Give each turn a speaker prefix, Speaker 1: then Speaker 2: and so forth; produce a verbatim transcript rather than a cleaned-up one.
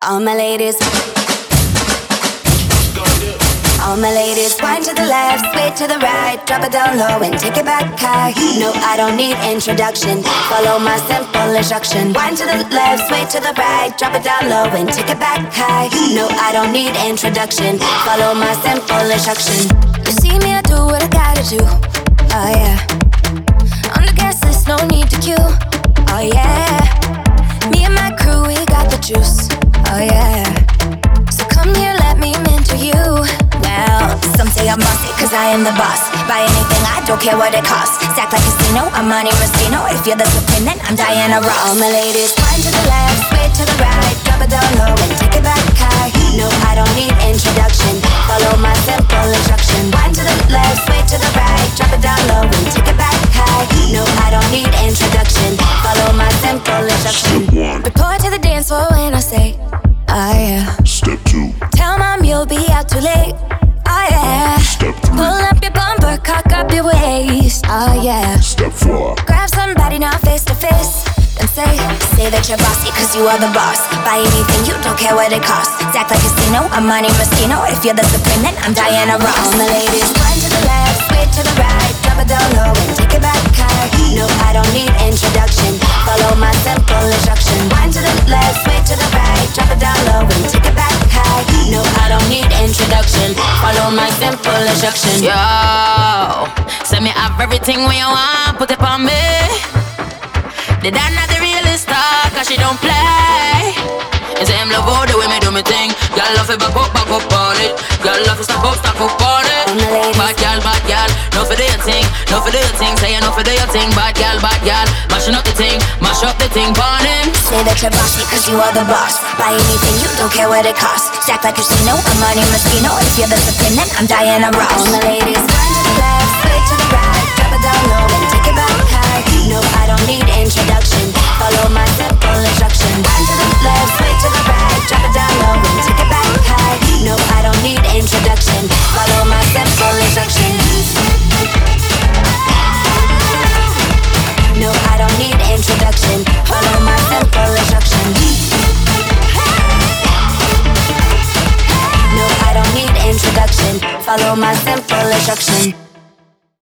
Speaker 1: All my ladies, all my ladies, wind to the left, sway to the right, drop it down low and take it back high. No, I don't need introduction, follow my simple instruction. Wind to the left, sway to the right, drop it down low and take it back high. No, I don't need introduction, follow my simple instruction. You see me, I do what I gotta do, oh yeah. On the gas list, no need to queue, oh yeah. Me and my crew, we got the juice, oh yeah. So come here, let me mentor you. Well, some say I'm bossy, cause I am the boss. Buy anything, I don't care what it costs. Stack like a casino, I'm Monte Rustino. If you're the supreme, then I'm Diana Ross. All my ladies, wind to the left, sway to the right, drop it down low and take it back high. No, I don't need introduction, follow my simple instruction. Wind to the left, sway to the right, drop it down low and take it back high. No, I don't need introduction, follow my simple instruction.
Speaker 2: Step one.
Speaker 1: Report to the dance floor when I say, oh yeah.
Speaker 2: Step two.
Speaker 1: Tell mom you'll be out too late, oh yeah.
Speaker 2: Step three.
Speaker 1: Pull up your bumper, cock up your waist, oh yeah.
Speaker 2: Step four.
Speaker 1: Grab somebody now face to face and say, say that you're bossy cause you are the boss. Buy anything, you don't care what it costs. Act like a casino, I'm Monte Rustino. If you're the supreme, then I'm Diana Ross. All my ladies, wind to the left, sway to the right, drop it down low and take it back high. No, I don't need introduction, follow my simple instruction. Wind to the left, sway to the right, drop it down low and take it back high. No, I don't need introduction, follow my simple instruction.
Speaker 3: Yo, send me have everything when you want, put it on me. The dad not the realest star, cause she don't play. And say him love all the way me do me thing. Y'all love it back up, back up on it. Y'all love it stop up, stop up on it. Bad y'all, bad y'all, no for do your thing, no for do your thing. Say you no for do your thing, bad y'all, bad y'all. Mashing up the thing, mash up the thing, burn him.
Speaker 1: Say that you're bossy cause you are the boss. Buy anything, you don't care what it costs. Stack like a casino, I'm Monte Rustino. If you're the supreme, then I'm Diana Ross. All my ladies, wind to the left, sway to the right, drop it down low and take it back high. No, I don't need introduction, follow my simple instruction. Wind to the left, sway to the right, drop it down low and take it back high. No, I don't need introduction, follow my simple instruction. No, I don't need introduction, follow my simple instruction. No, I don't need introduction, follow my simple instruction.